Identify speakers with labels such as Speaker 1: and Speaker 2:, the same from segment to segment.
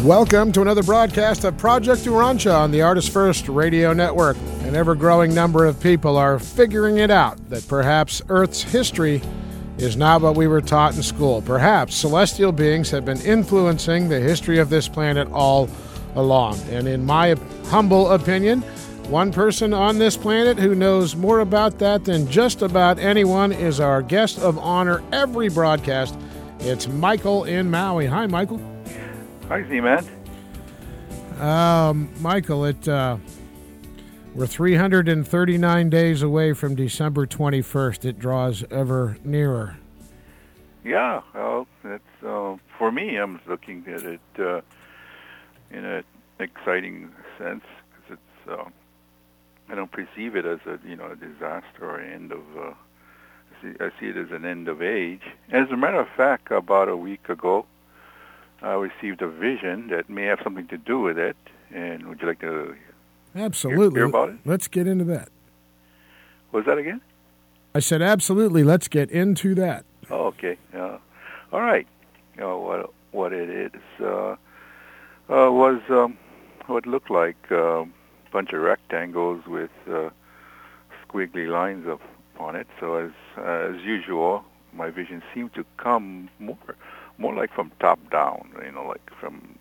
Speaker 1: Welcome to another broadcast of Project Urantia on the Artist First Radio Network. An ever-growing number of people are figuring it out that perhaps Earth's history is not what we were taught in school. Perhaps celestial beings have been influencing the history of this planet all along. And in my humble opinion, one person on this planet who knows more about that than just about anyone is our guest of honor every broadcast. It's Michael in Maui. Hi, Michael.
Speaker 2: Hi, Z-Man.
Speaker 1: Michael, we're 339 days away from December 21st. It draws ever nearer.
Speaker 2: Yeah, well, that's for me. I'm looking at it in an exciting sense because it's. I don't perceive it as a disaster or end of. I see it as an end of age. As a matter of fact, about a week ago, I received a vision that may have something to do with it. And would you like to
Speaker 1: absolutely
Speaker 2: hear about it?
Speaker 1: Let's get into that.
Speaker 2: What was that again?
Speaker 1: I said absolutely. Let's get into that.
Speaker 2: Oh, okay. All right. What it is was what looked like a bunch of rectangles with squiggly lines upon it. So as usual, my vision seemed to come more like from top down, like from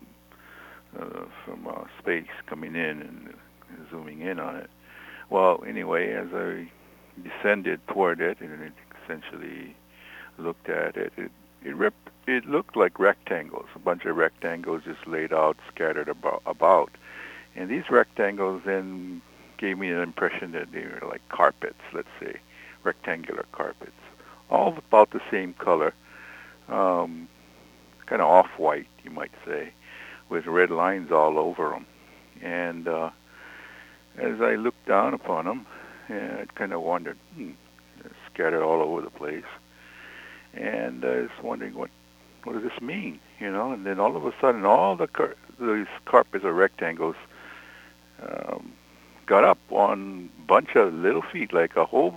Speaker 2: space coming in and zooming in on it. Well, anyway, as I descended toward it and essentially looked at it, it looked like rectangles, a bunch of rectangles just laid out, scattered about. And these rectangles then gave me an impression that they were like carpets, let's say, rectangular carpets, all about the same color, kind of off-white, you might say, with red lines all over them. And as I looked down upon them, I kind of wondered, scattered all over the place. And I was wondering, what does this mean? And then all of a sudden, all these carpets or rectangles got up on a bunch of little feet, like a whole,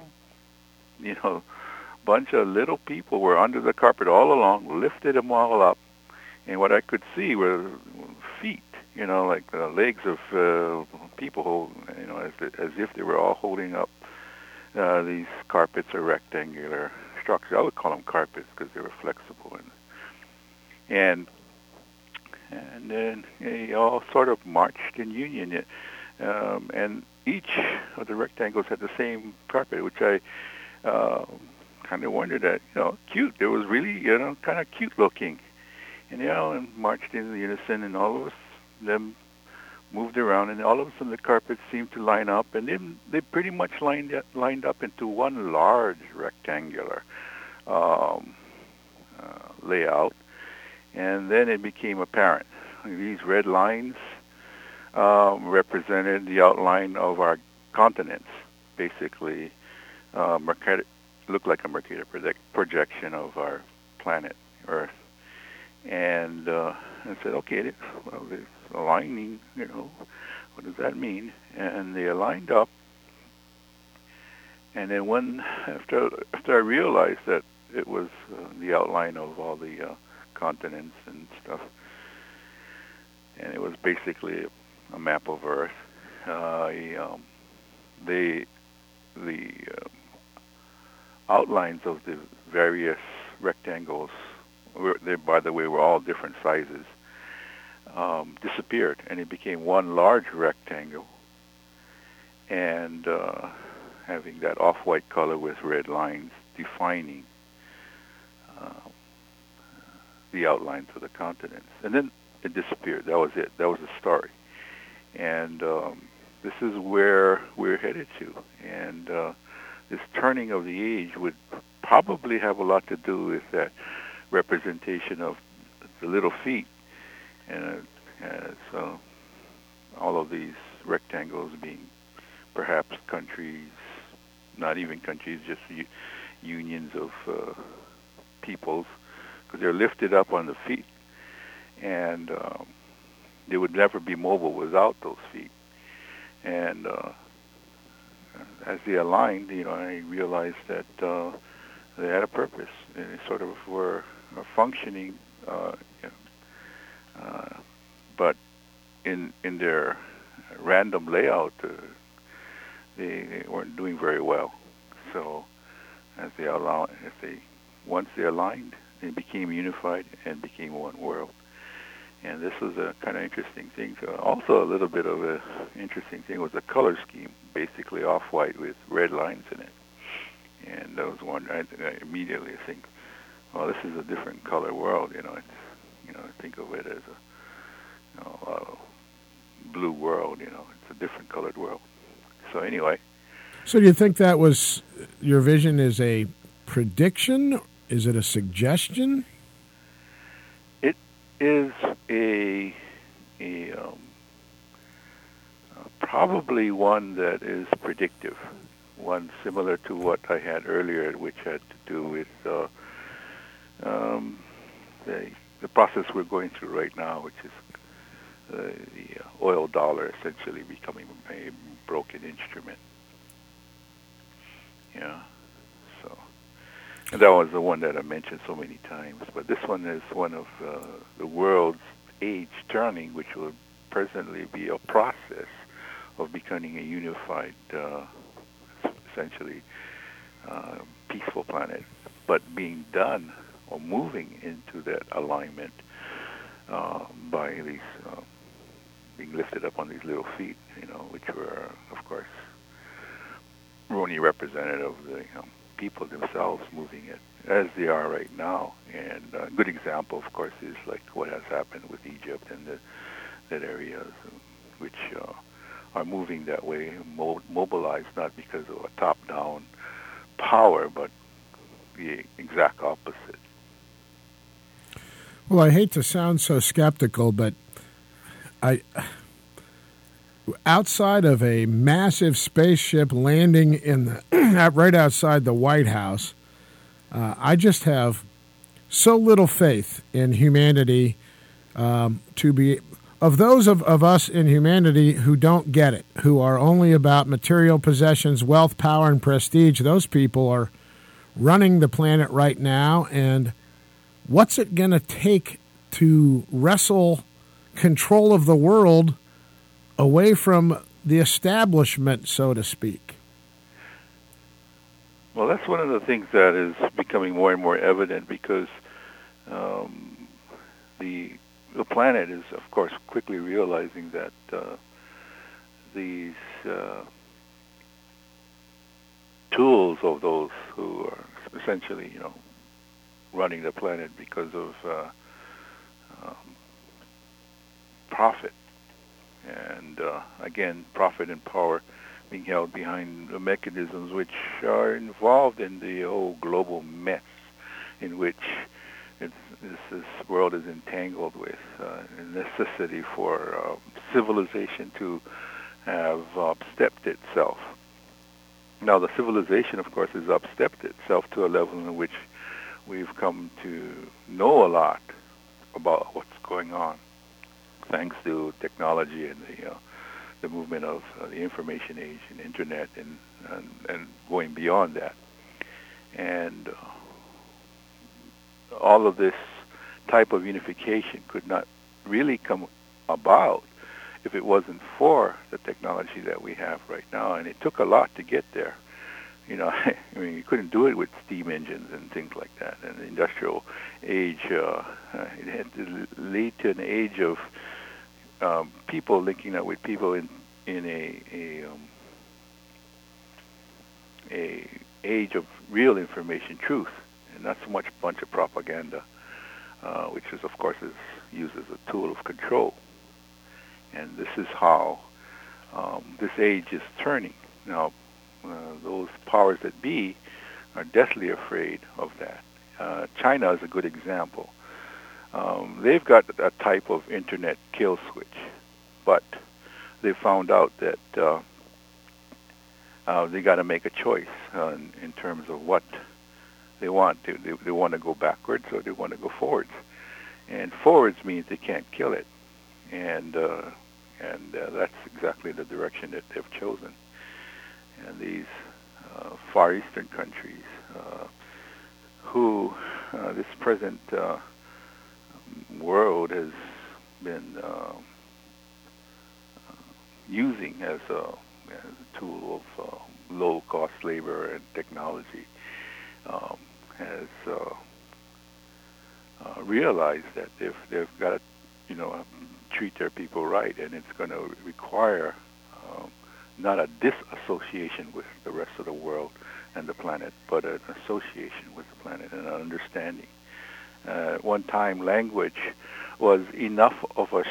Speaker 2: bunch of little people were under the carpet all along, lifted them all up. And what I could see were feet, like the legs of people, as if they were all holding up these carpets or rectangular structures. I would call them carpets because they were flexible. And then they all sort of marched in union. And each of the rectangles had the same carpet, which I kind of wondered at, cute. It was really, kind of cute looking. And marched in unison, and all of them moved around, and all of a sudden the carpets seemed to line up, and then they pretty much lined up into one large rectangular layout. And then it became apparent. These red lines represented the outline of our continents, basically. Looked like a Mercator projection of our planet, Earth. And I said, okay, it's aligning, what does that mean? And they aligned up. And then after I realized that it was the outline of all the continents and stuff, and it was basically a map of Earth, the outlines of the various rectangles, they, by the way, were all different sizes, disappeared, and it became one large rectangle, and having that off-white color with red lines defining the outlines of the continents. And then it disappeared. That was it. That was the story. And this is where we're headed to. And this turning of the age would probably have a lot to do with that representation of the little feet, and so all of these rectangles being perhaps countries, not even countries, just unions of peoples, because they're lifted up on the feet, and they would never be mobile without those feet. And as they aligned, I realized that they had a purpose, and they sort of were functioning, but in their random layout, they weren't doing very well. So once they aligned, they became unified and became one world. And this was a kind of interesting thing. So also a little bit of a interesting thing was the color scheme, basically off-white with red lines in it. And that was one. I immediately think, well, this is a different color world. Think of it as a blue world. It's a different colored world. So anyway.
Speaker 1: So do you think that was your vision? Is a prediction? Is it a suggestion?
Speaker 2: It is probably one that is predictive. One similar to what I had earlier, which had to do with the process we're going through right now, which is the oil dollar essentially becoming a broken instrument. Yeah. So, and that was the one that I mentioned so many times. But this one is one of the world's age turning, which will presently be a process of becoming a unified, essentially peaceful planet, but being done or moving into that alignment by these being lifted up on these little feet, which were, of course, only representative of the people themselves moving it as they are right now. And a good example, of course, is like what has happened with Egypt and that areas which are moving that way, mobilized not because of a top-down power, but the exact opposite.
Speaker 1: Well, I hate to sound so skeptical, but outside of a massive spaceship landing in right outside the White House, I just have so little faith in humanity to be of those of us in humanity who don't get it, who are only about material possessions, wealth, power, and prestige. Those people are running the planet right now, and what's it going to take to wrestle control of the world away from the establishment, so to speak?
Speaker 2: Well, that's one of the things that is becoming more and more evident because the planet is, of course, quickly realizing that these tools of those who are essentially, running the planet because of profit. And again, profit and power being held behind the mechanisms which are involved in the whole global mess in which this world is entangled with, the necessity for civilization to have upstepped itself. Now, the civilization, of course, has upstepped itself to a level in which we've come to know a lot about what's going on, thanks to technology and the movement of the information age and internet and going beyond that. And all of this type of unification could not really come about if it wasn't for the technology that we have right now. And it took a lot to get there. I mean, you couldn't do it with steam engines and things like that. And the industrial age, it had to lead to an age of people linking up with people in a age of real information, truth, and not so much a bunch of propaganda, which is, of course, is used as a tool of control. And this is how this age is turning. Now, those powers that be are deathly afraid of that. China is a good example. They've got a type of internet kill switch, but they found out that they got to make a choice in terms of what they want. They want to go backwards or they want to go forwards. And forwards means they can't kill it. And that's exactly the direction that they've chosen. And these Far Eastern countries who this present world has been using as a tool of low-cost labor and technology has realized that they've got to, treat their people right, and it's going to require not a disassociation with the rest of the world and the planet, but an association with the planet and an understanding. At one time, language was enough of a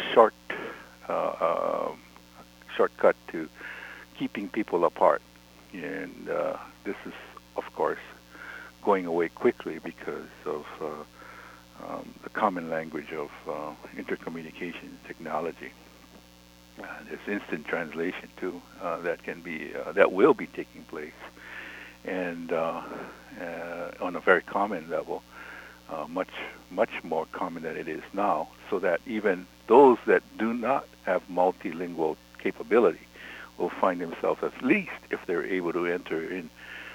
Speaker 2: shortcut to keeping people apart, and this is, of course, going away quickly because of the common language of intercommunication technology. There's instant translation too that will be taking place, and on a very common level, much more common than it is now. So that even those that do not have multilingual capability will find themselves, at least if they're able to enter in,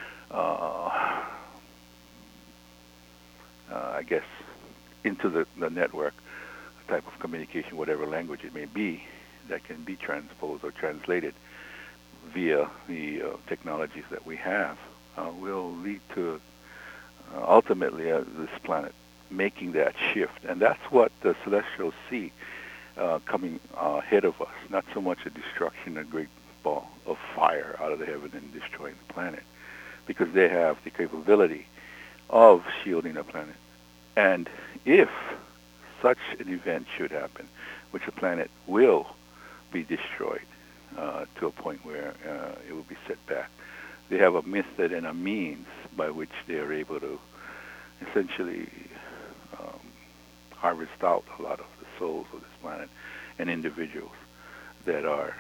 Speaker 2: I guess, into the network type of communication, whatever language it may be, that can be transposed or translated via the technologies that we have, will lead to ultimately this planet making that shift. And that's what the celestials see coming ahead of us, not so much a destruction, a great ball of fire out of the heaven and destroying the planet, because they have the capability of shielding the planet. And if such an event should happen, which the planet will be destroyed to a point where it will be set back, they have a method and a means by which they are able to essentially harvest out a lot of the souls of this planet and individuals that are,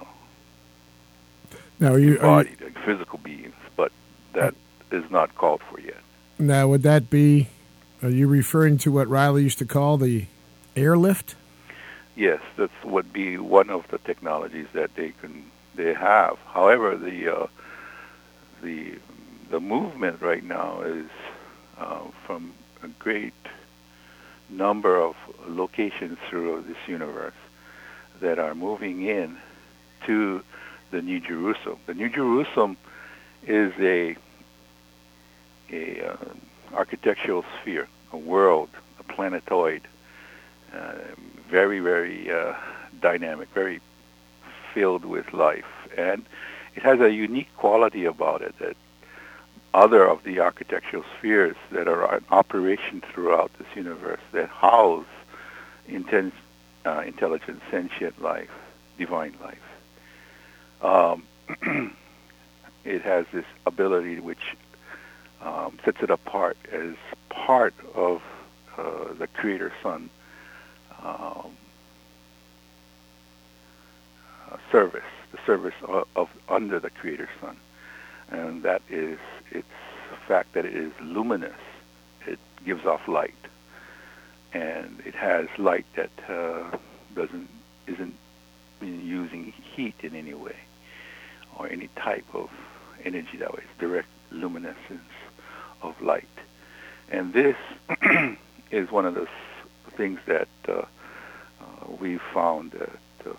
Speaker 1: now
Speaker 2: embodied, like physical beings, but that is not called for yet.
Speaker 1: Now, would that be, are you referring to what Riley used to call the airlift?
Speaker 2: Yes, that's would be one of the technologies that they have. However, the movement right now is from a great number of locations through this universe that are moving in to the New Jerusalem. The New Jerusalem is a architectural sphere, a world, a planetoid, very, very dynamic, very filled with life. And it has a unique quality about it that other of the architectural spheres that are in operation throughout this universe that house intense, intelligent, sentient life, divine life. It has this ability which sets it apart as part of the Creator Son service, the service of under the Creator Son, and that is its fact that it is luminous. It gives off light, and it has light that isn't using heat in any way or any type of energy that way. It's direct luminescence of light, and this is one of the things that we found that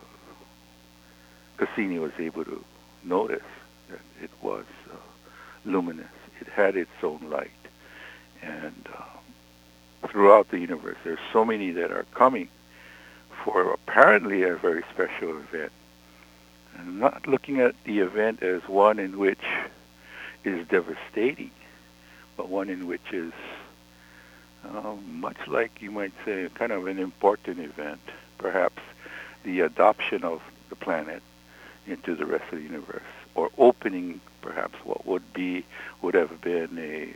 Speaker 2: Cassini was able to notice, that it was luminous. It had its own light. And throughout the universe, there's so many that are coming for apparently a very special event. And not looking at the event as one in which is devastating, but one in which is much like, you might say, kind of an important event, perhaps the adoption of the planet into the rest of the universe, or opening perhaps what would have been a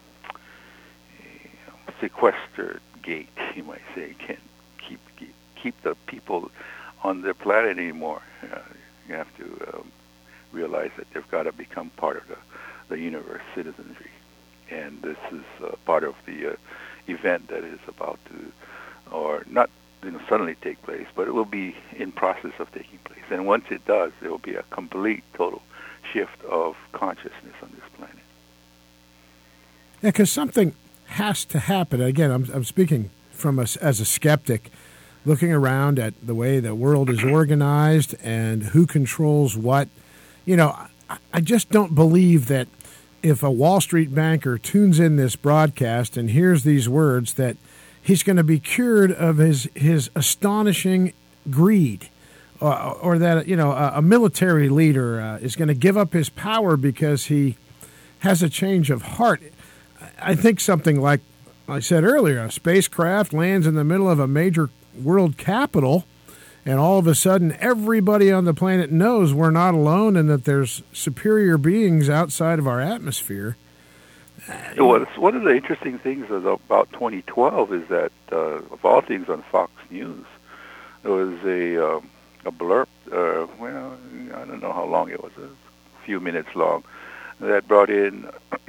Speaker 2: sequestered gate, you might say. Can't keep the people on the planet anymore. You have to realize that they've got to become part of the universe citizenry, and this is part of the event that is about to, or not suddenly take place, but it will be in process of taking place. And once it does, there will be a complete, total shift of consciousness on this planet.
Speaker 1: Yeah, because something has to happen. Again, I'm speaking as a skeptic. looking around at the way the world is organized and who controls what, I just don't believe that if a Wall Street banker tunes in this broadcast and hears these words that he's going to be cured of his astonishing greed, or that a military leader is going to give up his power because he has a change of heart. I think something like I said earlier, a spacecraft lands in the middle of a major world capital, and all of a sudden everybody on the planet knows we're not alone and that there's superior beings outside of our atmosphere.
Speaker 2: Well, one of the interesting things about 2012 is that, of all things on Fox News, there was a blurb, I don't know how long it was, a few minutes long, that brought in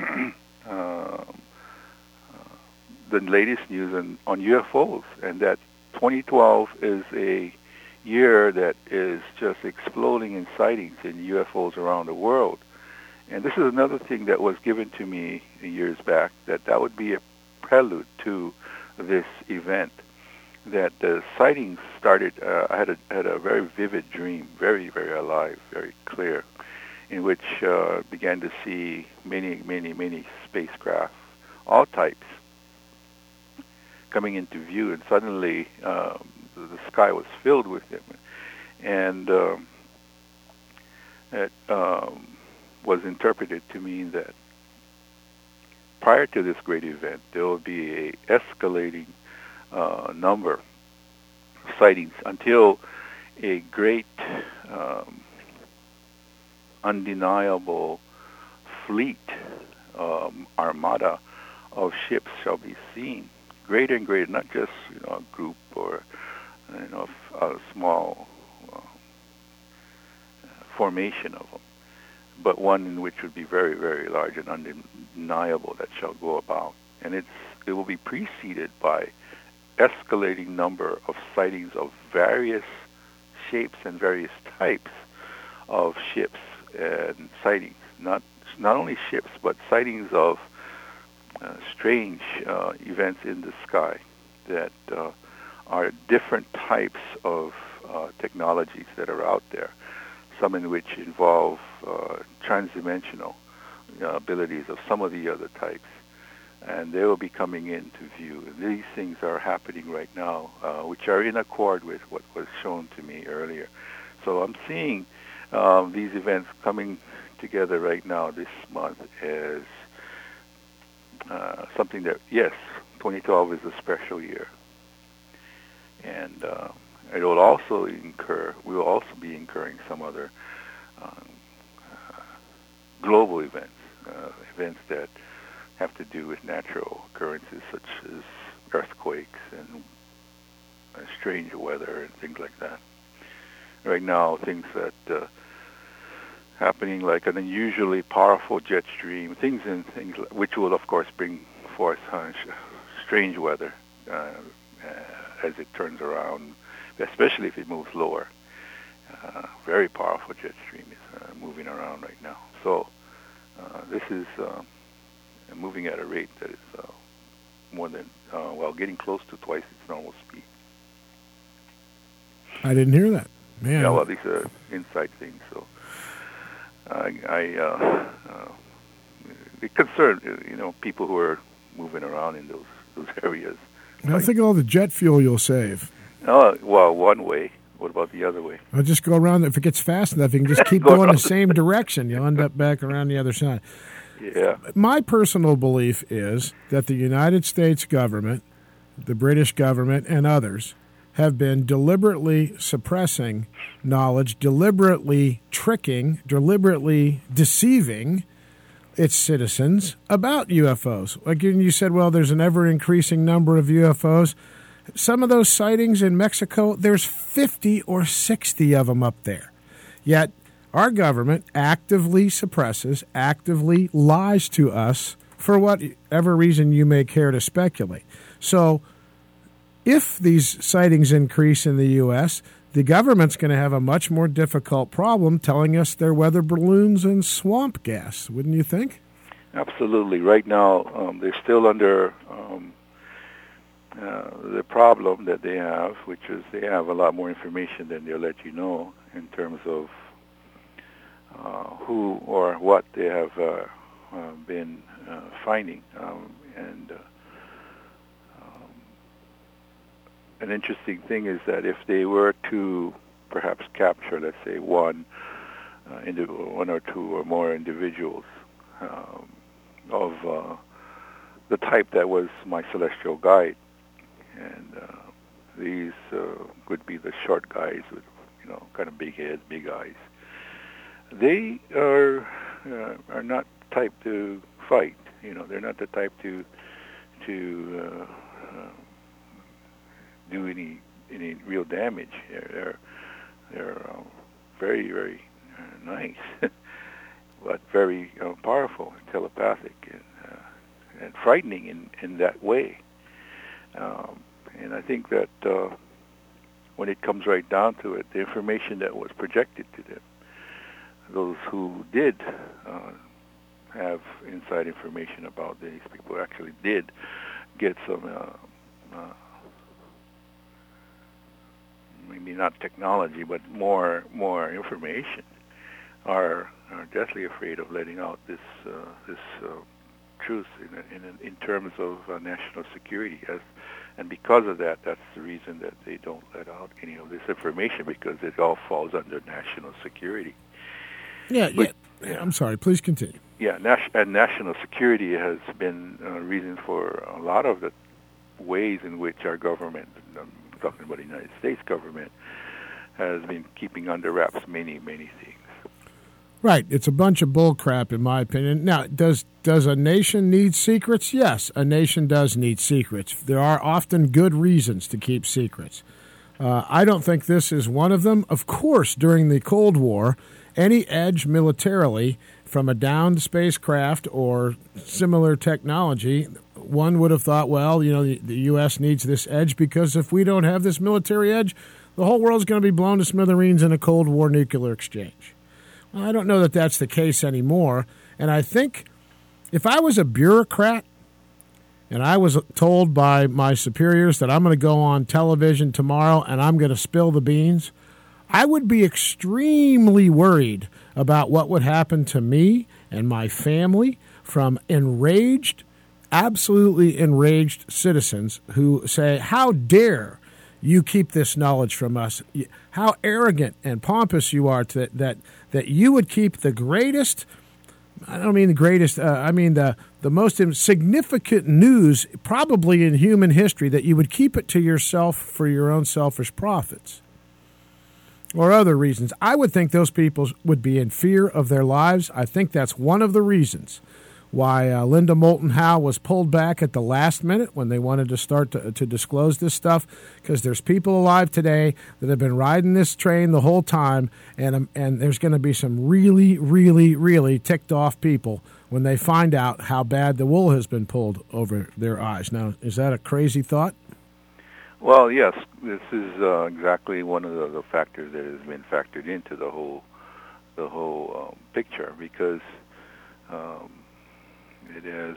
Speaker 2: the latest news on UFOs, and that 2012 is a year that is just exploding in sightings in UFOs around the world. And this is another thing that was given to me years back, that would be a prelude to this event. That the sightings started, I had a very vivid dream, very, very alive, very clear, in which began to see many spacecraft, all types, coming into view, and suddenly the sky was filled with them. And it was interpreted to mean that prior to this great event, there will be a escalating number of sightings until a great undeniable fleet, armada of ships shall be seen, greater and greater, not just a group or a small formation of them, but one in which would be very, very large and undeniable that shall go about. And it will be preceded by escalating number of sightings of various shapes and various types of ships and sightings. Not only ships, but sightings of strange events in the sky that are different types of technologies that are out there, some in which involve transdimensional abilities of some of the other types. And they will be coming into view. And these things are happening right now, which are in accord with what was shown to me earlier. So I'm seeing these events coming together right now this month as something that, yes, 2012 is a special year. And we will also be incurring some other global events, events that have to do with natural occurrences such as earthquakes and strange weather and things like that. Right now, things that happening like an unusually powerful jet stream, things which will, of course, bring forth strange weather as it turns around, especially if it moves lower. Very powerful jet stream is moving around right now. So this is moving at a rate that is more than, getting close to twice its normal speed.
Speaker 1: I didn't hear that. Man.
Speaker 2: Yeah, well, these are inside things, so it concerns, people who are moving around in those areas.
Speaker 1: I think all the jet fuel you'll save.
Speaker 2: Oh, well, one way. What about the other way?
Speaker 1: I'll just go around. If it gets fast enough, you can just keep going the same direction. You'll end up back around the other side.
Speaker 2: Yeah.
Speaker 1: My personal belief is that the United States government, the British government, and others have been deliberately suppressing knowledge, deliberately tricking, deliberately deceiving its citizens about UFOs. Like you said, well, there's an ever-increasing number of UFOs. Some of those sightings in Mexico, there's 50 or 60 of them up there. Yet our government actively suppresses, actively lies to us for whatever reason you may care to speculate. So if these sightings increase in the U.S., the government's going to have a much more difficult problem telling us they're weather balloons and swamp gas, wouldn't you think?
Speaker 2: Absolutely. Right now, they're still under the problem that they have, which is they have a lot more information than they'll let you know in terms of who or what they have been finding. An interesting thing is that if they were to perhaps capture, let's say, one or two or more individuals of the type that was my celestial guide, and these would be the short guys with, kind of big heads, big eyes. They are not the type to fight. They're not the type to do any real damage. They're very, very nice, but very powerful, telepathic, and frightening in that way. And I think that when it comes right down to it, the information that was projected to them, those who did have inside information about these people actually did get some, maybe not technology, but more information, are deathly afraid of letting out this truth in terms of national security. And because of that, that's the reason that they don't let out any of this information, because it all falls under national security.
Speaker 1: Yeah. I'm sorry. Please continue.
Speaker 2: Yeah, and national security has been a reason for a lot of the ways in which our government, I'm talking about the United States government, has been keeping under wraps many, many things.
Speaker 1: Right. It's a bunch of bull crap, in my opinion. Now, does a nation need secrets? Yes, a nation does need secrets. There are often good reasons to keep secrets. I don't think this is one of them. Of course, during the Cold War, any edge militarily from a downed spacecraft or similar technology, one would have thought, well, the U.S. needs this edge, because if we don't have this military edge, the whole world's going to be blown to smithereens in a Cold War nuclear exchange. Well, I don't know that that's the case anymore. And I think if I was a bureaucrat and I was told by my superiors that I'm going to go on television tomorrow and I'm going to spill the beans, I would be extremely worried about what would happen to me and my family from absolutely enraged citizens who say, how dare you keep this knowledge from us? How arrogant and pompous you are that you would keep the greatest, I don't mean the greatest, I mean the most significant news probably in human history, that you would keep it to yourself for your own selfish profits or other reasons. I would think those people would be in fear of their lives. I think that's one of the reasons why Linda Moulton Howe was pulled back at the last minute when they wanted to start to disclose this stuff, because there's people alive today that have been riding this train the whole time, and there's going to be some really, really, really ticked off people when they find out how bad the wool has been pulled over their eyes. Now, is that a crazy thought?
Speaker 2: Well, yes, this is exactly one of the factors that has been factored into the whole picture, because it is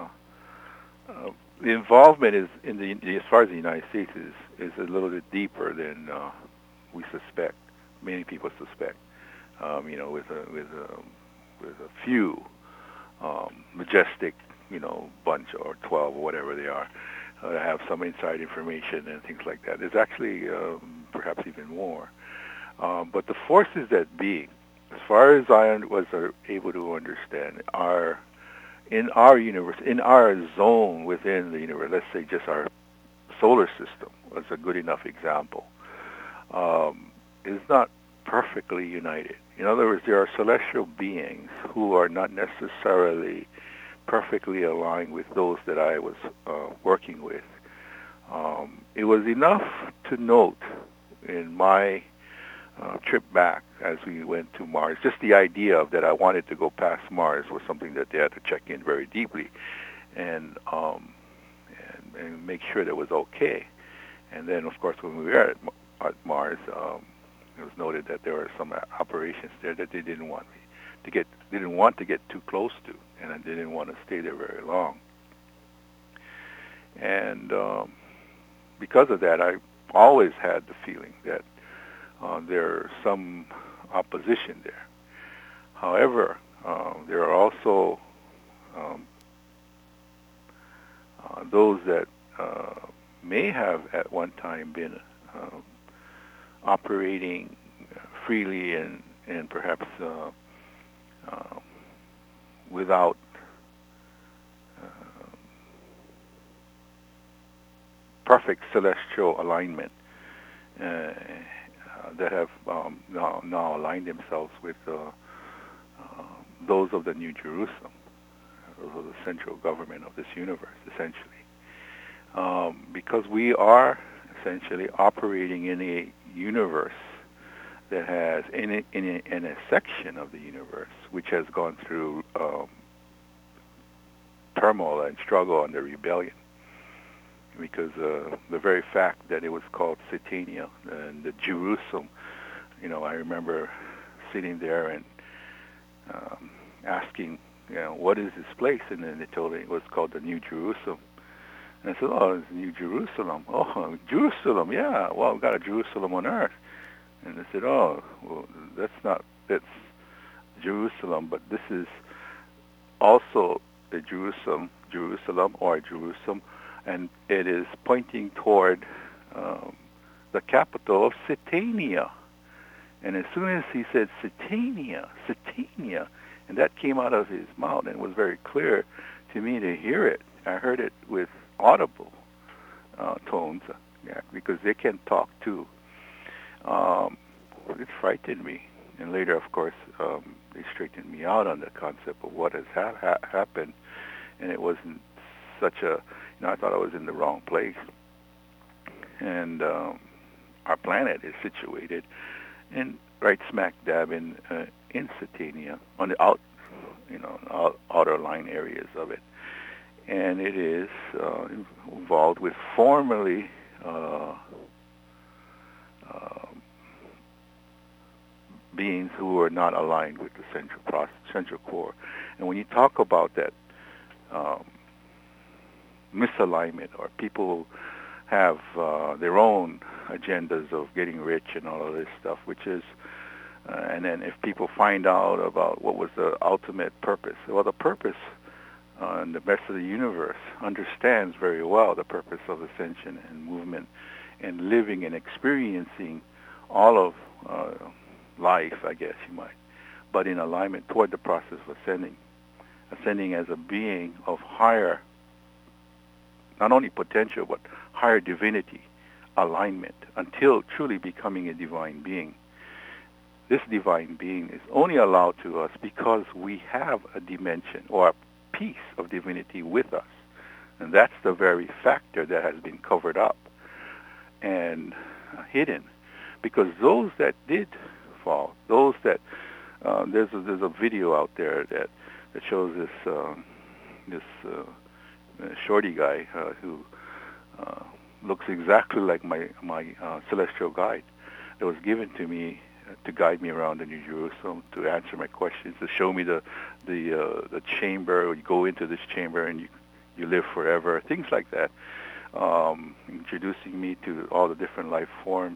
Speaker 2: the involvement is as far as the United States is a little bit deeper than we suspect. Many people suspect. With a few majestic, bunch or 12 or whatever they are, have some inside information and things like that. There's actually perhaps even more. But the forces that be, as far as I was able to understand, are in our universe, in our zone within the universe. Let's say just our solar system was a good enough example. Is not perfectly united. In other words, there are celestial beings who are not necessarily perfectly aligned with those that I was working with. It was enough to note in my trip back as we went to Mars, just the idea of that I wanted to go past Mars was something that they had to check in very deeply and make sure that it was okay. And then, of course, when we were at Mars, it was noted that there were some operations there that they didn't want to get too close to, and I didn't want to stay there very long. And because of that, I always had the feeling that there's some opposition there. However, there are also those that may have at one time been operating freely and perhaps without perfect celestial alignment, that have now aligned themselves with those of the New Jerusalem, those of the central government of this universe, essentially. Because we are essentially operating in a universe that has, in a section of the universe, which has gone through turmoil and struggle under rebellion. Because the very fact that it was called Satania and the Jerusalem, I remember sitting there and asking, what is this place? And then they told me it was called the New Jerusalem. And I said, oh, it's New Jerusalem. Oh, Jerusalem, yeah. Well, we've got a Jerusalem on earth. And they said, oh, well, that's Jerusalem, but this is also a Jerusalem, or Jerusalem, and it is pointing toward the capital of Satania. And as soon as he said Satania, and that came out of his mouth, and it was very clear to me to hear it. I heard it with audible tones, because they can talk too. It frightened me. And later, of course, they straightened me out on the concept of what has happened. And it wasn't such a, I thought I was in the wrong place. And our planet is situated right smack dab in Satania, on the outer line areas of it. And it is involved with formerly beings who are not aligned with the central core. And when you talk about that misalignment, or people who have their own agendas of getting rich and all of this stuff, which is, and then if people find out about what was the ultimate purpose, well, the purpose and the rest of the universe understands very well the purpose of ascension and movement and living and experiencing all of life, I guess you might, but in alignment toward the process of ascending as a being of higher, not only potential, but higher divinity alignment until truly becoming a divine being. This divine being is only allowed to us because we have a dimension or a piece of divinity with us. And that's the very factor that has been covered up and hidden. Because those that did fall, those that, there's a video out there that shows this shorty guy who looks exactly like my celestial guide that was given to me to guide me around the New Jerusalem, to answer my questions, to show me the chamber. You go into this chamber and you live forever, things like that. Introducing me to all the different life forms,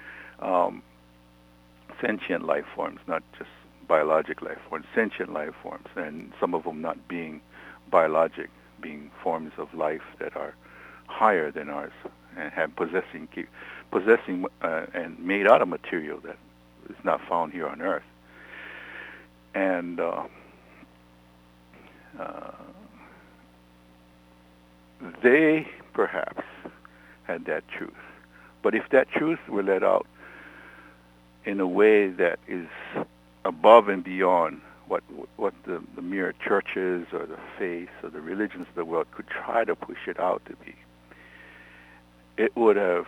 Speaker 2: sentient life forms, not just biologic life forms, sentient life forms, and some of them not being biologic, being forms of life that are higher than ours and have possessing and made out of material that is not found here on Earth. And they perhaps had that truth. But if that truth were let out in a way that is above and beyond what the mere churches or the faiths or the religions of the world could try to push it out to be, it would have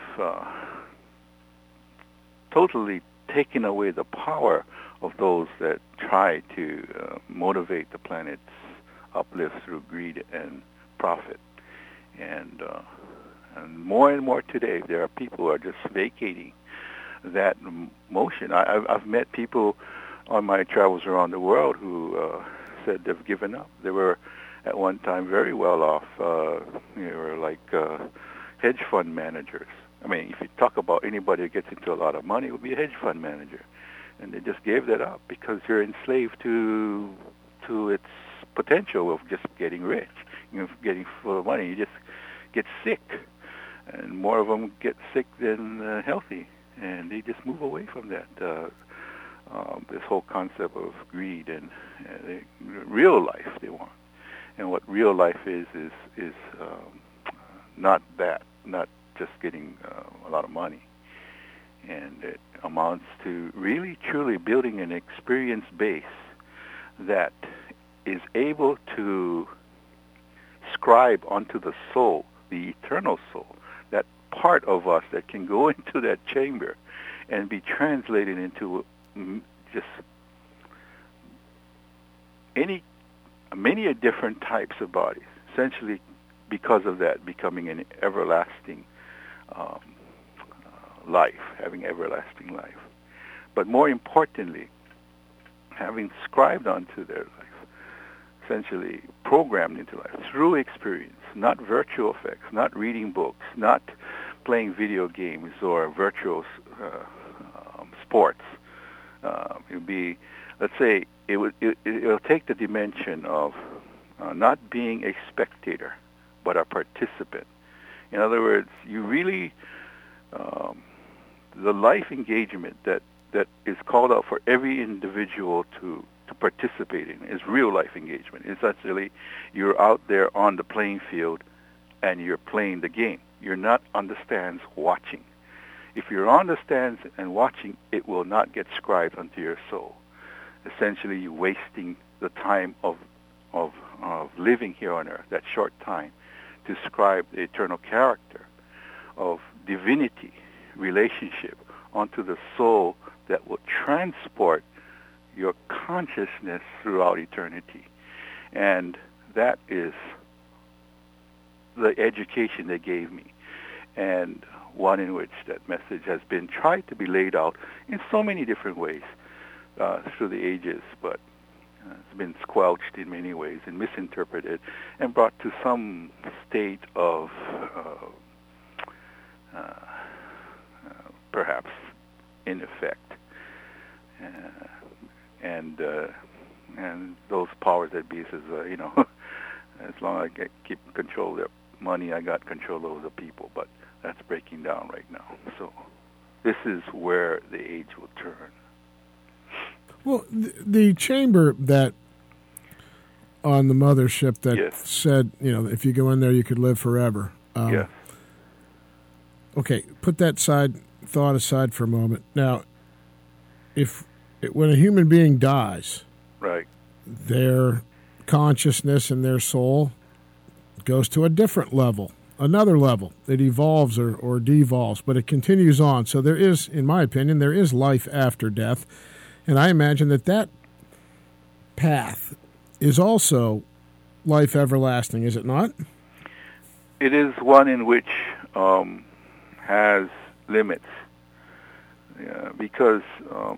Speaker 2: totally taken away the power of those that try to motivate the planet's uplift through greed and profit. And more today, there are people who are just vacating that motion. I've met people on my travels around the world who said they've given up. They were at one time very well off. They were like hedge fund managers. I mean, if you talk about anybody who gets into a lot of money, it would be a hedge fund manager. And they just gave that up because you're enslaved to its potential of just getting rich, getting full of money. You just get sick, and more of them get sick than healthy, and they just move away from that. This whole concept of greed and real life they want, and what real life is not that, not just getting a lot of money. And it amounts to really, truly building an experience base that is able to scribe onto the soul, the eternal soul, that part of us that can go into that chamber and be translated into just many different types of bodies, essentially because of that becoming an everlasting life, having everlasting life. But more importantly, having scribed onto their life, essentially programmed into life through experience, not virtual effects, not reading books, not playing video games or virtual sports. It would be, let's say, it'll take the dimension of not being a spectator, but a participant. In other words, you really the life engagement that is called out for every individual to participate in is real life engagement. Essentially, you're out there on the playing field and you're playing the game. You're not on the stands watching. If you're on the stands and watching, it will not get scribed onto your soul. Essentially, you're wasting the time of living here on earth, that short time, to scribe the eternal character of divinity, relationship, onto the soul that will transport your consciousness throughout eternity. And that is the education they gave me, and one in which that message has been tried to be laid out in so many different ways through the ages, but it's been squelched in many ways and misinterpreted and brought to some state of perhaps in effect. And those powers that be says, as long as I keep control of their money, I got control over the people. But that's breaking down right now. So this is where the age will turn.
Speaker 1: Well, the chamber that on the mothership that
Speaker 2: yes.
Speaker 1: said, if you go in there, you could live forever.
Speaker 2: Yes.
Speaker 1: Okay, put that thought aside for a moment. Now, when a human being dies,
Speaker 2: right,
Speaker 1: their consciousness and their soul goes to a different level, another level. It evolves or devolves, but it continues on. So there is, in my opinion, there is life after death. And I imagine that path is also life everlasting, is it not?
Speaker 2: It is one in which has limits. Because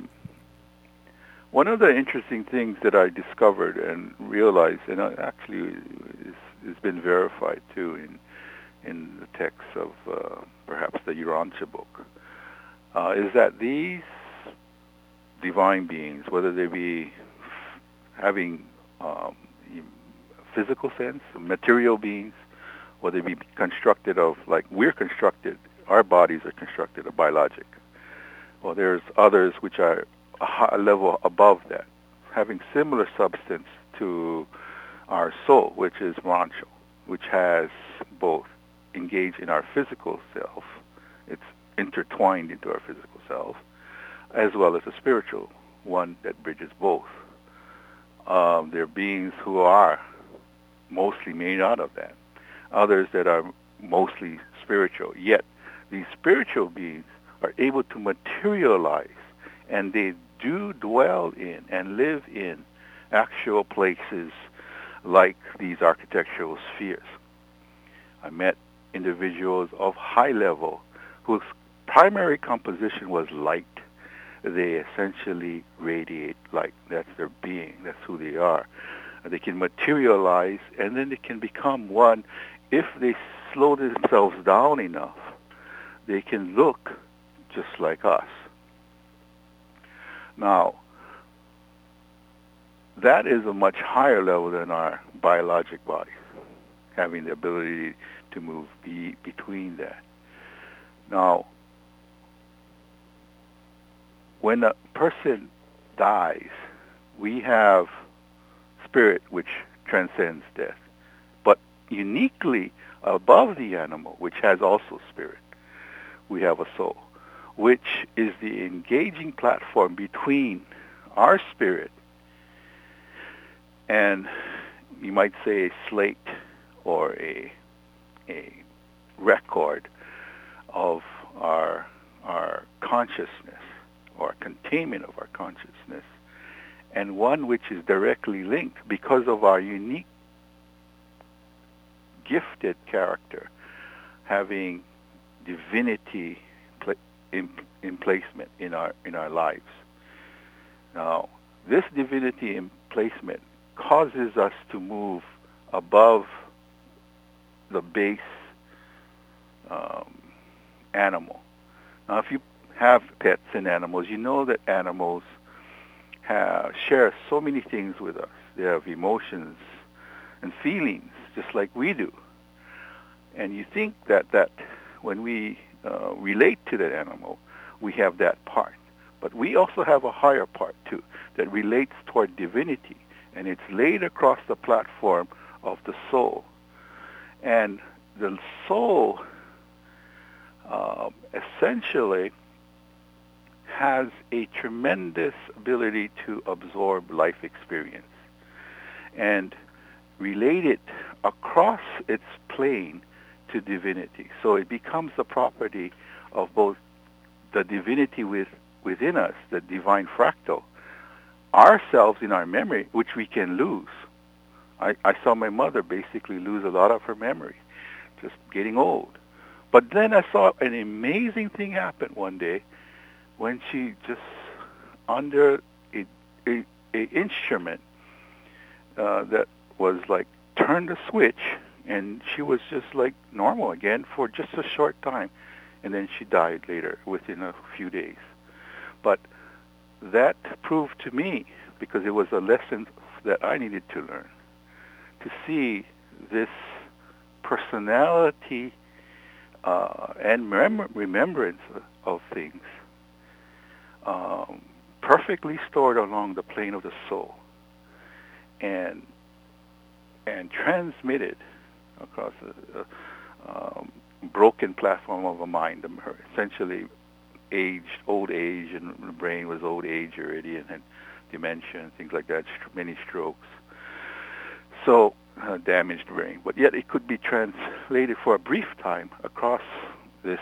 Speaker 2: one of the interesting things that I discovered and realized, and actually it's been verified too in the text of perhaps the Urantia book, is that these divine beings, whether they be having physical sense, material beings, whether they be constructed of, like we're constructed, our bodies are constructed of biologic. Well, there's others which are a level above that, having similar substance to our soul, which is Rancho, which has both engaged in our physical self, it's intertwined into our physical self, as well as a spiritual one that bridges both. There are beings who are mostly made out of that, others that are mostly spiritual, yet these spiritual beings are able to materialize, and they do dwell in and live in actual places like these architectural spheres. I met individuals of high level whose primary composition was light. They essentially radiate light. That's their being. That's who they are. They can materialize, and then they can become one. If they slow themselves down enough, they can look just like us. Now, that is a much higher level than our biologic body, having the ability to move between that. Now, when a person dies, we have spirit which transcends death, but uniquely above the animal, which has also spirit, we have a soul, which is the engaging platform between our spirit and, you might say, a slate or a record of our consciousness, or containment of our consciousness, and one which is directly linked because of our unique gifted character, having divinity in placement in our lives. Now, this divinity in placement causes us to move above the base animal. Now, if you have pets and animals, you know that animals share so many things with us. They have emotions and feelings, just like we do. And you think that when we relate to that animal, we have that part. But we also have a higher part, too, that relates toward divinity. And it's laid across the platform of the soul. And the soul essentially has a tremendous ability to absorb life experience and relate it across its plane to divinity. So it becomes the property of both the divinity within us, the divine fractal, ourselves in our memory, which we can lose. I saw my mother basically lose a lot of her memory, just getting old. But then I saw an amazing thing happen one day when she just, under a instrument that was like, turned the switch, and she was just like normal again for just a short time. And then she died later, within a few days. But that proved to me, because it was a lesson that I needed to learn, to see this personality and remembrance of things perfectly stored along the plane of the soul and transmitted across a broken platform of a mind, essentially old age, and the brain was old age already, and had dementia and things like that, many strokes. So damaged brain, but yet it could be translated for a brief time across this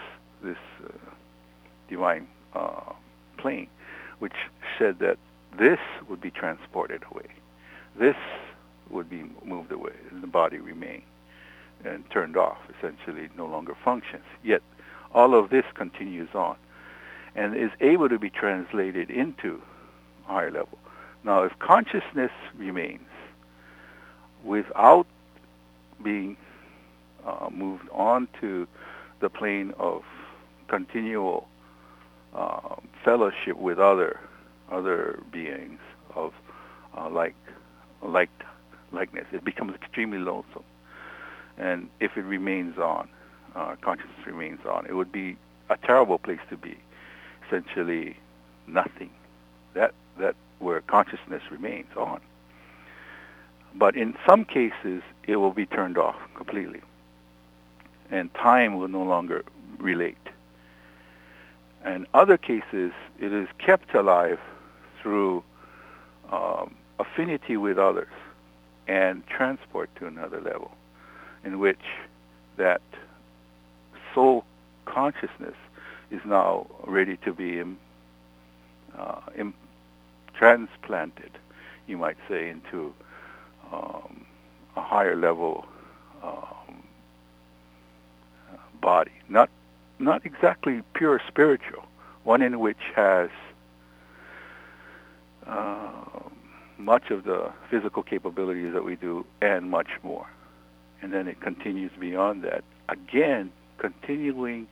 Speaker 2: divine plane, which said that this would be transported away, this would be moved away, and the body remain and turned off, essentially no longer functions. Yet all of this continues on and is able to be translated into a higher level. Now, if consciousness remains without being moved on to the plane of continual fellowship with other beings of likeness, it becomes extremely lonesome. And if it remains on, consciousness remains on, it would be a terrible place to be. Essentially, nothing. That where consciousness remains on. But in some cases, it will be turned off completely, and time will no longer relate. In other cases, it is kept alive through affinity with others and transport to another level, in which that soul consciousness is now ready to be transplanted, you might say, into a higher level body. Not exactly pure spiritual, one in which has much of the physical capabilities that we do and much more. And then it continues beyond that. Again, continuing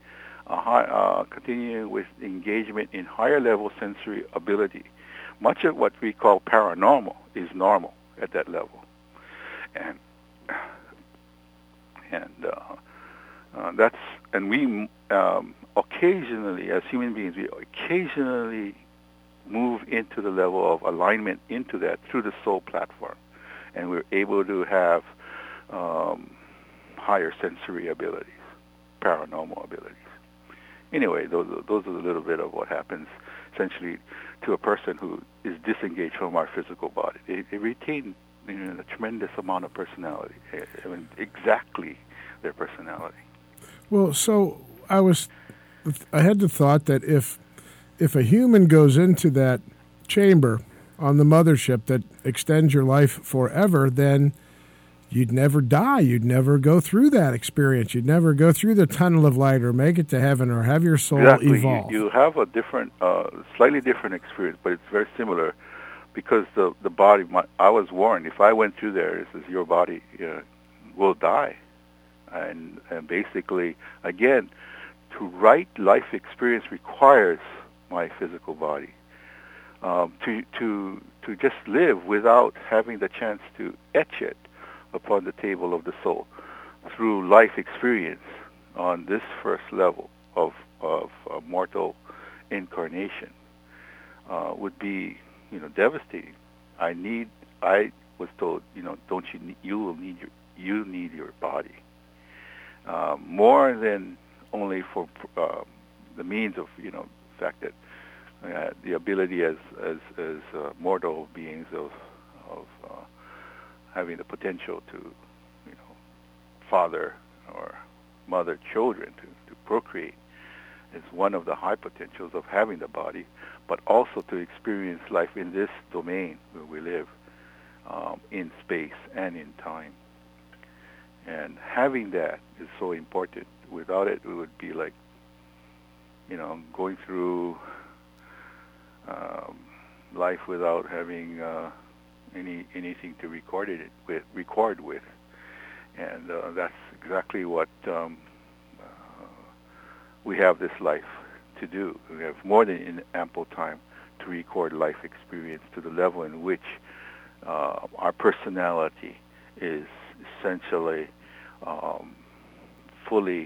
Speaker 2: with engagement in higher level sensory ability. Much of what we call paranormal is normal at that level. And we occasionally, as human beings, we occasionally move into the level of alignment into that through the soul platform, and we're able to have higher sensory abilities, paranormal abilities. Anyway, those are a little bit of what happens essentially to a person who is disengaged from our physical body. They retain a tremendous amount of personality, exactly their personality.
Speaker 1: Well, so I had the thought that if a human goes into that chamber on the mothership that extends your life forever, then you'd never die. You'd never go through that experience. You'd never go through the tunnel of light or make it to heaven or have your soul evolve.
Speaker 2: You have a different, slightly different experience, but it's very similar because the body, I was warned, if I went through there, it says your body will die. And basically, again, to write life experience requires my physical body. To just live without having the chance to etch it upon the table of the soul through life experience on this first level of mortal incarnation would be devastating. I was told, don't you need your body more than only for the means of the fact that the ability as mortal beings of having the potential to father or mother children to procreate is one of the high potentials of having the body, but also to experience life in this domain where we live in space and in time. And having that is so important. Without it, it would be like, going through life without having anything to record with. And that's exactly what we have this life to do. We have more than ample time to record life experience to the level in which our personality is essentially fully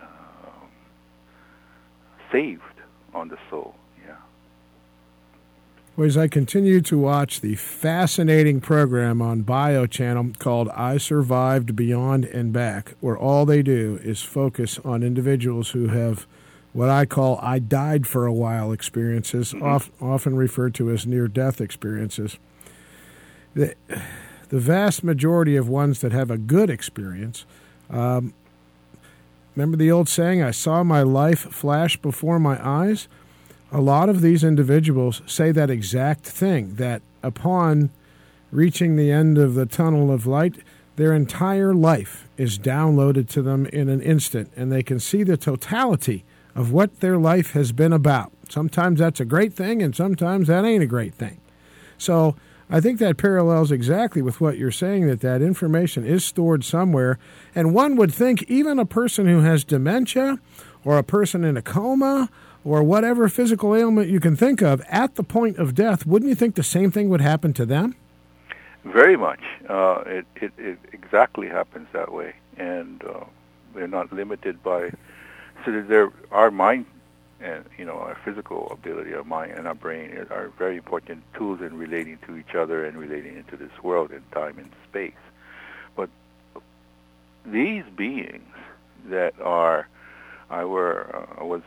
Speaker 2: saved on the soul. Yeah.
Speaker 1: Well, as I continue to watch the fascinating program on Bio Channel called I Survived Beyond and Back, where all they do is focus on individuals who have what I call I died for a while experiences, often referred to as near-death experiences. The vast majority of ones that have a good experience, remember the old saying, I saw my life flash before my eyes? A lot of these individuals say that exact thing, that upon reaching the end of the tunnel of light, their entire life is downloaded to them in an instant, and they can see the totality of what their life has been about. Sometimes that's a great thing, and sometimes that ain't a great thing. So I think that parallels exactly with what you're saying, that information is stored somewhere. And one would think even a person who has dementia or a person in a coma or whatever physical ailment you can think of at the point of death, wouldn't you think the same thing would happen to them?
Speaker 2: Very much. It exactly happens that way. And they're not limited by... So our mind and our physical ability, our mind and our brain are very important tools in relating to each other and relating into this world in time and space. But these beings that I was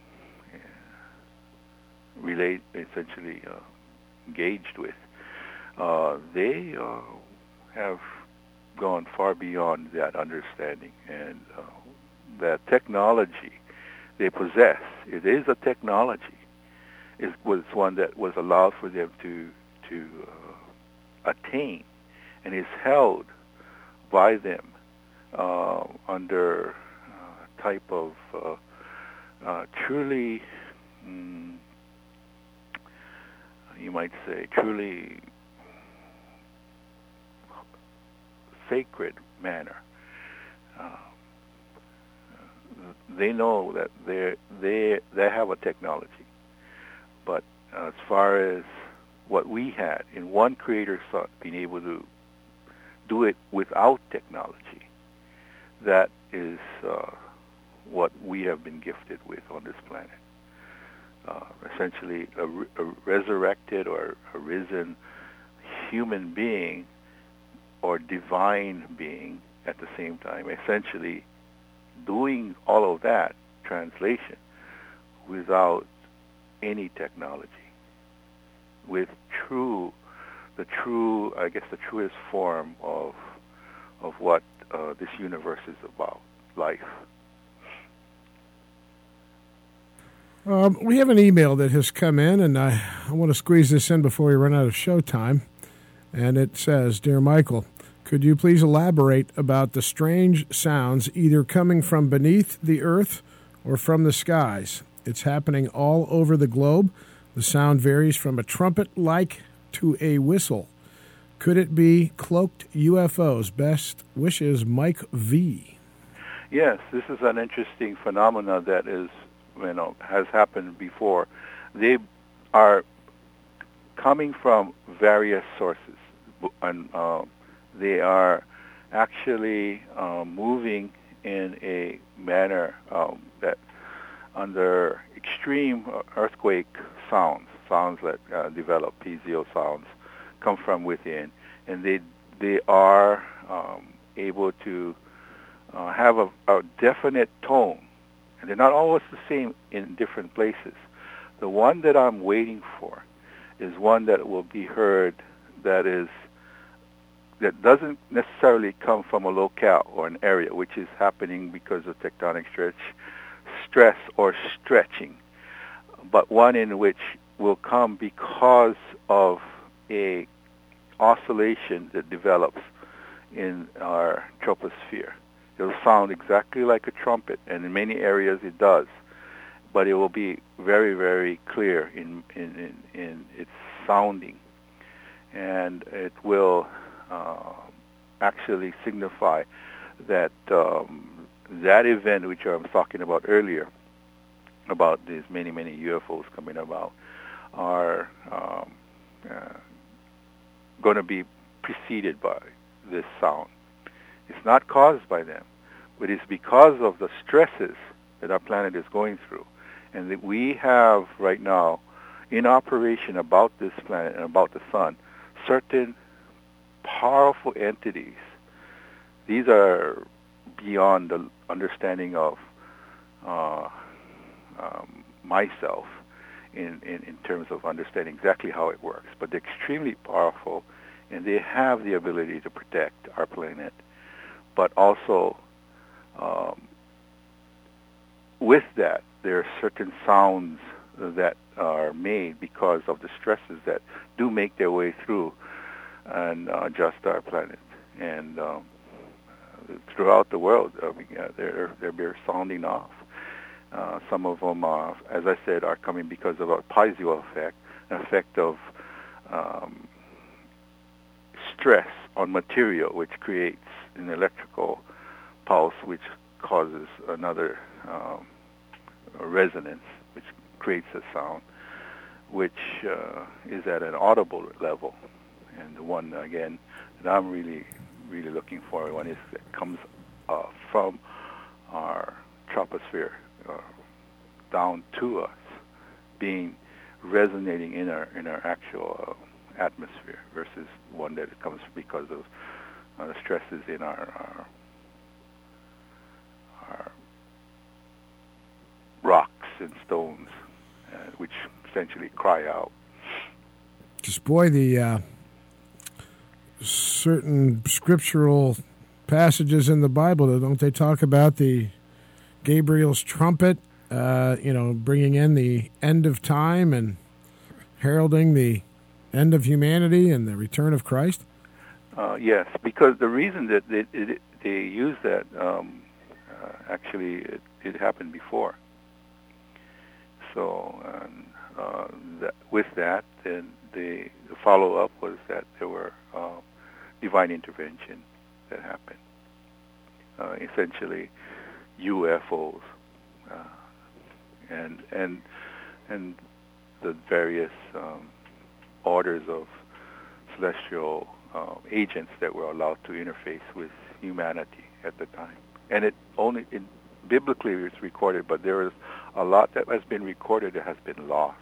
Speaker 2: essentially engaged with, they have gone far beyond that understanding, and that technology they possess, it is a technology, was one that was allowed for them to attain, and is held by them under a type of truly, you might say, truly sacred manner. They know that they have a technology, but as far as what we had in one Creator Son being able to do it without technology, that is what we have been gifted with on this planet. Essentially, a resurrected or a risen human being or divine being at the same time, essentially doing all of that translation without any technology, with the truest form of what this universe is about, life.
Speaker 1: We have an email that has come in, and I want to squeeze this in before we run out of show time. And it says, Dear Michael, could you please elaborate about the strange sounds either coming from beneath the earth or from the skies? It's happening all over the globe. The sound varies from a trumpet-like to a whistle. Could it be cloaked UFOs? Best wishes, Mike V.
Speaker 2: Yes, this is an interesting phenomenon that has happened before. They are coming from various sources, and they are actually moving in a manner that under extreme earthquake sounds that develop, piezo sounds, come from within, and they are able to have a definite tone, and they're not always the same in different places. The one that I'm waiting for is one that will be heard that doesn't necessarily come from a locale or an area, which is happening because of tectonic stress or stretching, but one in which will come because of a oscillation that develops in our troposphere. It'll sound exactly like a trumpet, and in many areas it does, but it will be very, very clear in its sounding, and it will actually signify that that event which I was talking about earlier, about these many UFOs coming about, are going to be preceded by this sound. It's not caused by them, but it's because of the stresses that our planet is going through, and that we have right now in operation about this planet and about the sun certain powerful entities. These are beyond the understanding of myself in terms of understanding exactly how it works, but they're extremely powerful, and they have the ability to protect our planet. But also, with that, there are certain sounds that are made because of the stresses that do make their way through and adjust our planet. And throughout the world, they're sounding off. Some of them, as I said, are coming because of a piezo effect, an effect of stress on material, which creates an electrical pulse, which causes another resonance, which creates a sound, which is at an audible level. And the one, again, that I'm really looking for, one is that comes from our troposphere down to us, resonating in our actual atmosphere, versus one that comes because of the stresses in our rocks and stones, which essentially cry out.
Speaker 1: Just boy, the certain scriptural passages in the Bible, don't they talk about the Gabriel's trumpet, bringing in the end of time and heralding the end of humanity and the return of Christ?
Speaker 2: Yes, because the reason that they use that, actually, it happened before. So with that, then the follow-up was that there were divine intervention that happen. Essentially, UFOs and the various orders of celestial agents that were allowed to interface with humanity at the time. And biblically it's recorded, but there is a lot that has been recorded that has been lost.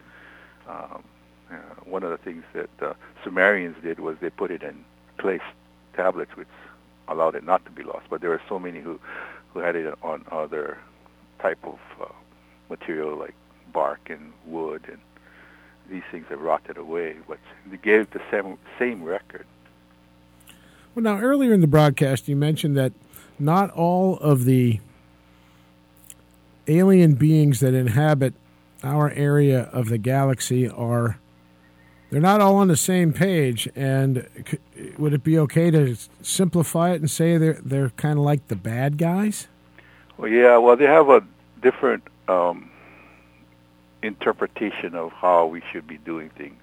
Speaker 2: One of the things that the Sumerians did was they put it in clay tablets, which allowed it not to be lost. But there are so many who had it on other type of material like bark and wood, and these things have rotted away, but they gave the same record.
Speaker 1: Well, now, earlier in the broadcast, you mentioned that not all of the alien beings that inhabit our area of the galaxy they're not all on the same page, and would it be okay to simplify it and say they're kind of like the bad guys?
Speaker 2: Well, yeah, well, they have a different interpretation of how we should be doing things,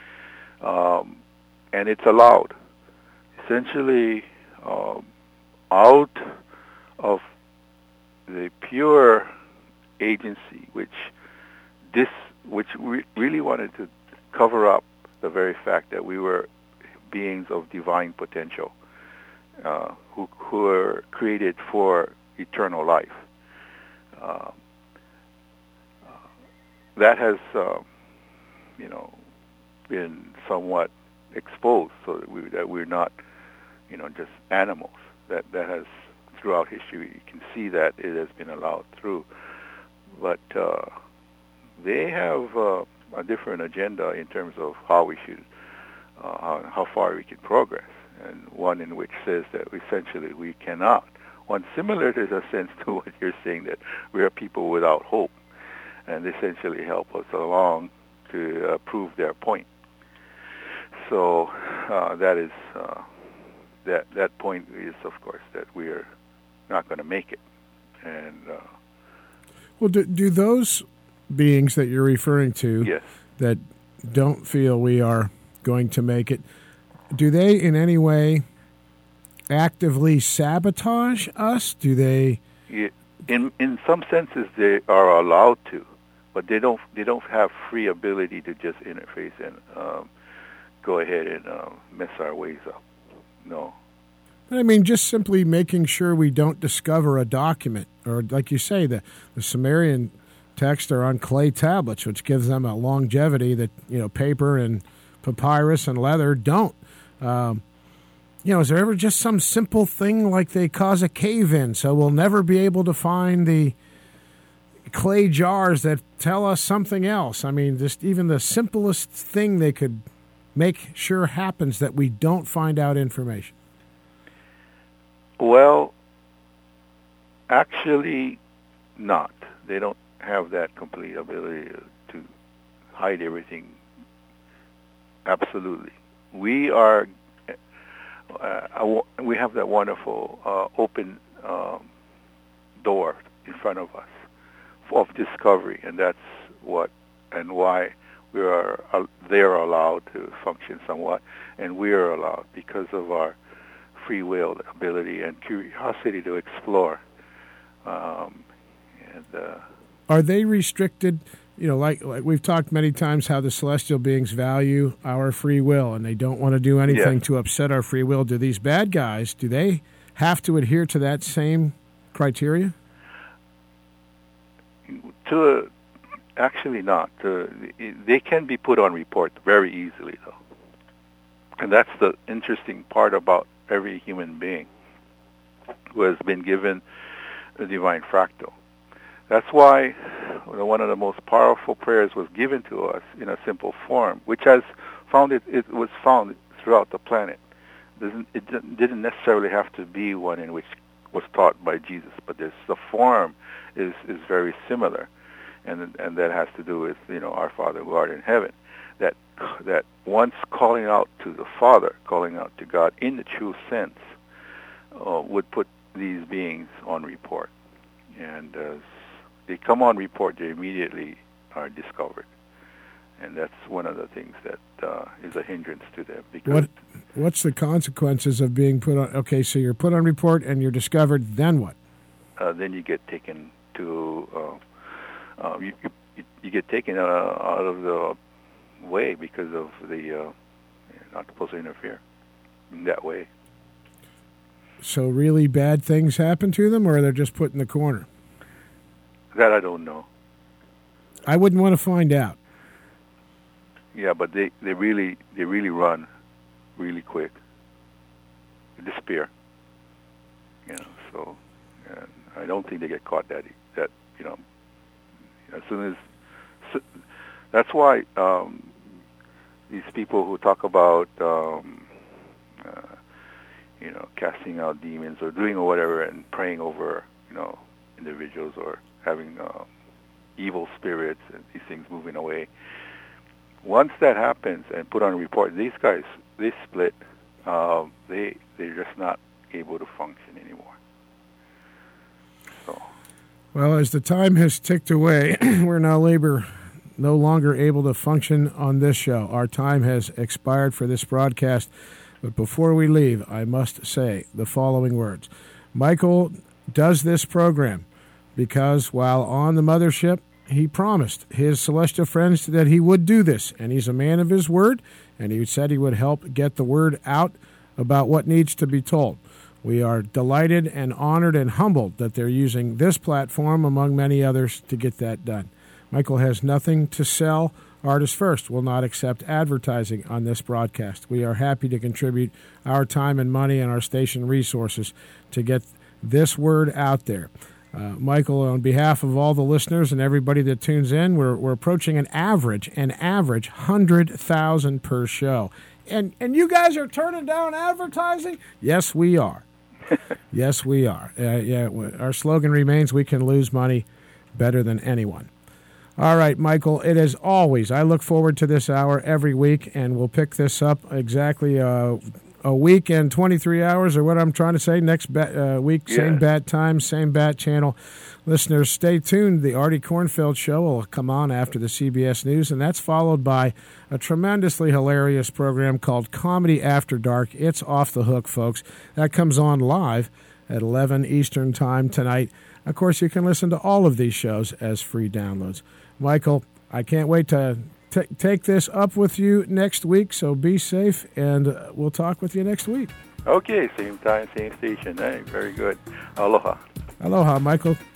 Speaker 2: and it's allowed. Essentially, out of the pure agency, which really wanted to cover up the very fact that we were beings of divine potential, who were created for eternal life. That has, been somewhat exposed, so that we're not, just animals. That has, throughout history, you can see that it has been allowed through. But they have a different agenda in terms of how we should, how far we can progress, and one in which says that essentially we cannot. One similar to the sense to what you're saying, that we are people without hope, and essentially help us along to prove their point. So that is that point is, of course, that we are not going to make it. And
Speaker 1: well, do those beings that you're referring to,
Speaker 2: yes,
Speaker 1: that don't feel we are going to make it, do they in any way actively sabotage us? Do they?
Speaker 2: In some senses, they are allowed to, but they don't have free ability to just interface and go ahead and mess our ways up. No.
Speaker 1: I mean, just simply making sure we don't discover a document, or like you say, the Sumerian texts are on clay tablets, which gives them a longevity that paper and papyrus and leather don't. Is there ever just some simple thing like they cause a cave-in, so we'll never be able to find the clay jars that tell us something else? I mean, just even the simplest thing they could make sure happens that we don't find out information.
Speaker 2: Well, actually not. They don't have that complete ability to hide everything. Absolutely. We are. We have that wonderful open door in front of us of discovery, and that's what and why they're allowed to function somewhat, and we are allowed because of our free will ability and curiosity to explore.
Speaker 1: Are they restricted? Like we've talked many times, how the celestial beings value our free will, and they don't want to do anything to upset our free will. Do these bad guys, do they have to adhere to that same criteria?
Speaker 2: Actually not. They can be put on report very easily, though. And that's the interesting part about every human being who has been given a divine fractal. That's why one of the most powerful prayers was given to us in a simple form, which it was found throughout the planet. It didn't necessarily have to be one in which was taught by Jesus, but the form is very similar, and that has to do with our Father who art in heaven. That once calling out to the Father, calling out to God in the true sense, would put these beings on report, and they come on report, they immediately are discovered. And that's one of the things that is a hindrance to them. Because
Speaker 1: what's the consequences of being put on? Okay, so you're put on report and you're discovered. Then what? Then
Speaker 2: you get taken to you get taken out of the way because of the you're not supposed to interfere in that way.
Speaker 1: So really bad things happen to them, or they're just put in the corner?
Speaker 2: That I don't know.
Speaker 1: I wouldn't want to find out.
Speaker 2: Yeah, but they really run really quick. They disappear. So and I don't think they get caught that as soon as that's why these people who talk about casting out demons or doing or whatever and praying over individuals or having evil spirits and these things moving away. Once that happens and put on a report, these guys, they split. They're just not able to function anymore. So,
Speaker 1: well, as the time has ticked away, we're now no longer able to function on this show. Our time has expired for this broadcast. But before we leave, I must say the following words. Michael does this program because while on the mothership, he promised his celestial friends that he would do this, and he's a man of his word, and he said he would help get the word out about what needs to be told. We are delighted and honored and humbled that they're using this platform, among many others, to get that done. Michael has nothing to sell. Artists First will not accept advertising on this broadcast. We are happy to contribute our time and money and our station resources to get this word out there. Michael, on behalf of all the listeners and everybody that tunes in, we're approaching an average 100,000 per show. And you guys are turning down advertising? Yes, we are. Yes, we are. Our slogan remains, we can lose money better than anyone. All right, Michael, it is always, I look forward to this hour every week, and we'll pick this up exactly a week and 23 hours, or what I'm trying to say, next week, same bat time, same bat channel. Listeners, stay tuned. The Artie Kornfeld Show will come on after the CBS News, and that's followed by a tremendously hilarious program called Comedy After Dark. It's off the hook, folks. That comes on live at 11 Eastern Time tonight. Of course, you can listen to all of these shows as free downloads. Michael, I can't wait to take this up with you next week, so be safe, and we'll talk with you next week.
Speaker 2: Okay, same time, same station. Hey, very good. Aloha.
Speaker 1: Aloha, Michael.